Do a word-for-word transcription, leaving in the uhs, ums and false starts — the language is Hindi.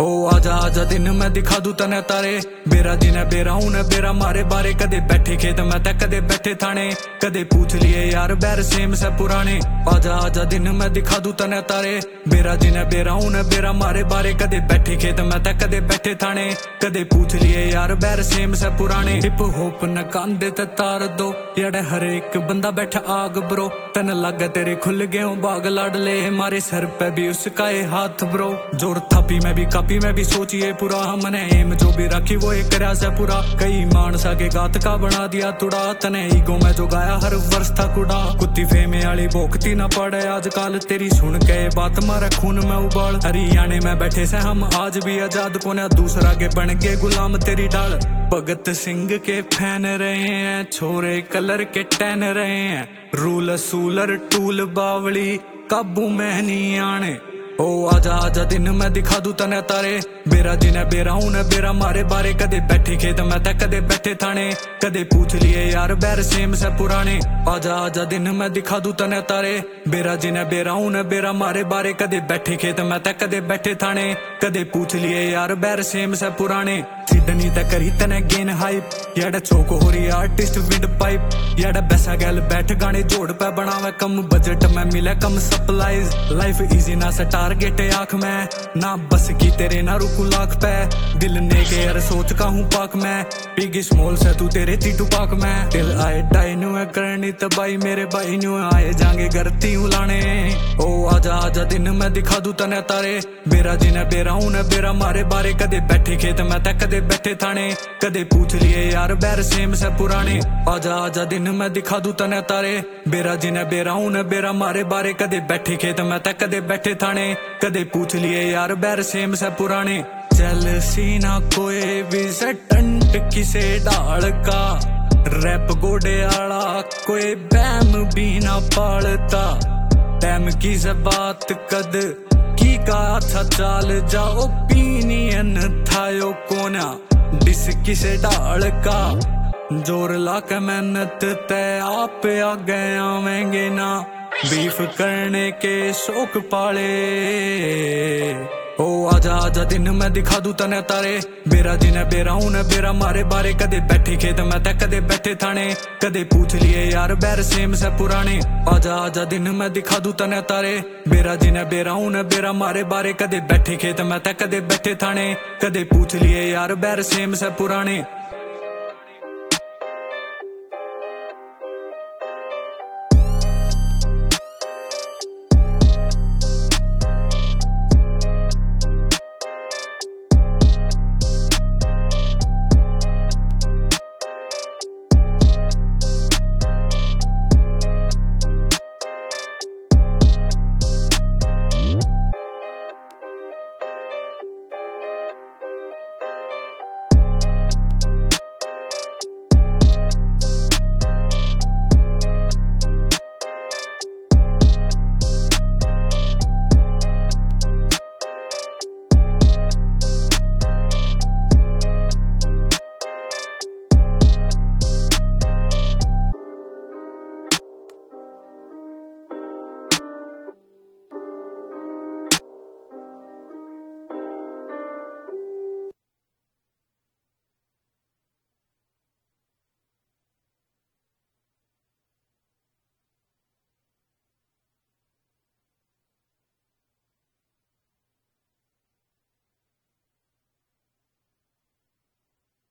ओ आजा आजा दिन मैं दिखा दूं तने तारे, बेरा जिन्हें बेरा उन्हें बेरा मारे बारे। कदे बैठे खेत मैं तक कदे बैठे थाने, कदे पूछ लिए यार बैर सेम से पुराने। आजा आजा दिन मैं दिखा दूं तने तारे, बेरा जिन्हें बेरा उन्हें बेरा मारे बारे। कदे बैठे खेत मैं तक कदे बैठे थाने, कदे पूछ लिए यार बैर सेम से पुराने। हिप होप न कांदे ते तार दो यार, हर एक बंदा बैठा आग ब्रो। तन लग तेरे खुल गए बाग लाडले, मारे सर पे भी उसका ये हाथ ब्रो। जोर थापी में भी कापी में भी सोचिए पूरा, हमने एम जो भी रखी वो एक करा से पूरा। कई मानसा के गात का बना दिया तुड़ा, तने ईगो में जो गाया हर वर्ष था कुड़ा। कुत्ती फेमे वाली भोकती ना पड़े आजकल, तेरी सुन के बात मारे खून में उबाल। हरियाणे में बैठे से हम आज भी आजाद, कोने दूसरा के बन के गुलाम तेरी डाल। भगत सिंह के फैन रहे हैं छोरे, कलर के टहन रहे हैं। रूल सूलर टूल बावली काबू में नहीं आने। ओ आजा आजा दिन मैं दिखा दूं तने तारे, बेरा जिन्हें बेरा उन्हें बेरा मारे बारे। कदे बैठे खेत मैं तक कदे बैठे थाने, कदे पूछ लिए यार बैर सेम से पुराने। आजा आजा दिन मैं दिखा दूं तने तारे, बेरा जिन्हें बेरा उन्हें बेरा मारे बारे। कदे बैठे खेत मैं तक कदे बैठे थाने, कदे पूछ लिए यार बैर सेम से पुराने। सिडनी तक करी तने गेन हाइप, याडा चौक हो रही आर्टिस्ट विंड पाइप। याडा बैसा गैल बैठ गाने जोड़ पे बनावे, कम बजट में मिले कम सप्लाईज। लाइफ इजी ना सा टारगेट आंख में, ना बस की तेरे ना रुकू लाख पे। दिल ने के यार सोच का हूँ पाक में, बिगी स्मॉल से तू तेरे तीटू पाक में। दिल आए डाई न्यू है करनी तबाई, मेरे भाई न्यू आए जाएंगे गरती उलाने। ओ आजा आजा दिन मैं दिखा दूं तने तारे, बेरा जिन्हें बेरा उन्हें बेरा मारे बारे। कदे बैठे खेत मैं तक कदे बैठे थाने, कदे पूछ लिए यार बैर सेम से पुराने। आजा आजा दिन मैं दिखा दूं तने तारे, बेरा जिन्हें बेरा उन्हें बेरा मारे बारे। कदे बैठे खेत मैं तक कदे बैठे थाने, कदे पूछ लिए यार बैर सेम से पुराने। चल सीना कोई भी सटंट किसे डाल का, रैप गोडे आला कोई बैम भी ना पालता। टैम की से बात कद की का था चाल जाओ, ओपिनियन था यो कोना डिस किसे डाल का। जोर ला के मेहनत तय आप आ गए आवेंगे ना, बीफ करने के शौक पाले। ओ आजा आजा दिन मैं दिखा दूं तने तारे, बेरा जिन्हें बेरा उन्हें बेरा मारे बारे। कदे बैठे खेत मैं तक कदे बैठे थाने, कदे पूछ लिए यार बैर सेम से पुराने। आजा आजा दिन मैं दिखा दूं तने तारे, बेरा जिन्हें बेरा उन्हें बेरा मारे बारे। कदे बैठे खेत मैं तक कदे बैठे थाने, कदे पूछ लिए यार बैर सेम से पुराने।